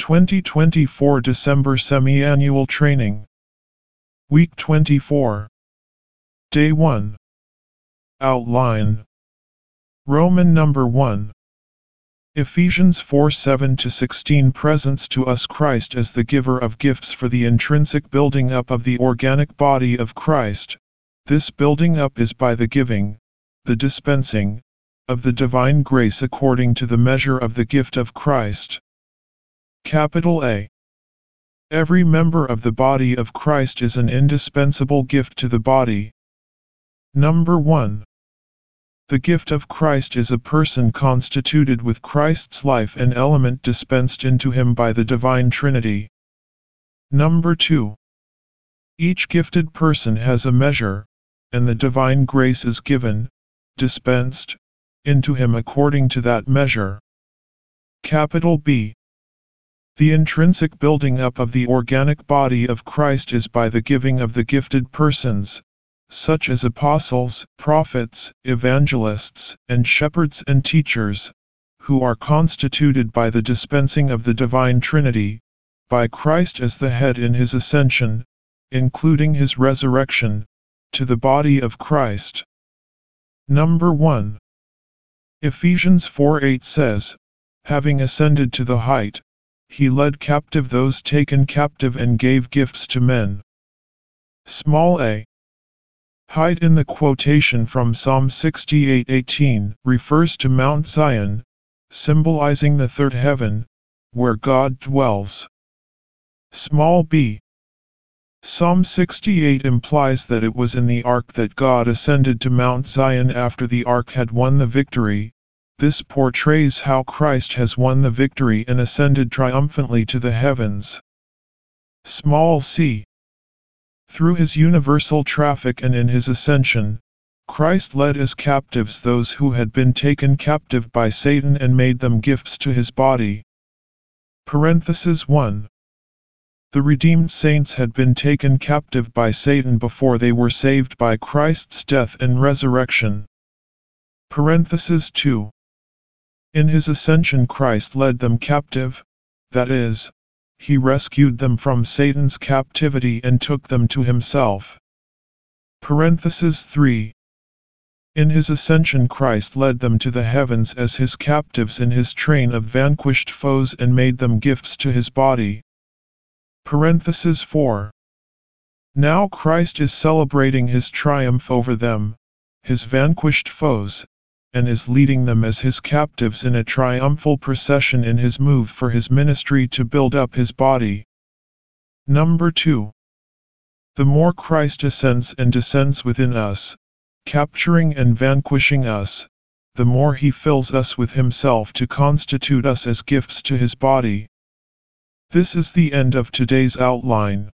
2024 December Semi-Annual Training. Week 24. Day 1. Outline. Roman number 1. Ephesians 4:7-16 presents to us Christ as the giver of gifts for the intrinsic building up of the organic body of Christ. This building up is by the giving, the dispensing, of the divine grace according to the measure of the gift of Christ. Capital A. Every member of the body of Christ is an indispensable gift to the body. Number 1. The gift of Christ is a person constituted with Christ's life, an element dispensed into him by the divine Trinity. Number 2. Each gifted person has a measure, and the divine grace is given, dispensed, into him according to that measure. Capital B. The intrinsic building up of the organic body of Christ is by the giving of the gifted persons, such as apostles, prophets, evangelists, and shepherds and teachers, who are constituted by the dispensing of the divine Trinity, by Christ as the head in his ascension, including his resurrection, to the body of Christ. Number 1. Ephesians 4:8 says, having ascended to the height, he led captive those taken captive and gave gifts to men. Small a. Height in the quotation from Psalm 68:18 refers to Mount Zion, symbolizing the third heaven, where God dwells. Small b. Psalm 68 implies that it was in the ark that God ascended to Mount Zion after the ark had won the victory. This portrays how Christ has won the victory and ascended triumphantly to the heavens. Small c. Through his universal traffic and in his ascension, Christ led as captives those who had been taken captive by Satan and made them gifts to his body. Parenthesis 1. The redeemed saints had been taken captive by Satan before they were saved by Christ's death and resurrection. Parenthesis 2. In his ascension Christ led them captive, that is, he rescued them from Satan's captivity and took them to himself. Parenthesis 3. In his ascension Christ led them to the heavens as his captives in his train of vanquished foes and made them gifts to his body. Parenthesis 4. Now Christ is celebrating his triumph over them, his vanquished foes, and is leading them as his captives in a triumphal procession in his move for his ministry to build up his body. Number 2. The more Christ ascends and descends within us, capturing and vanquishing us, the more he fills us with himself to constitute us as gifts to his body. This is the end of today's outline.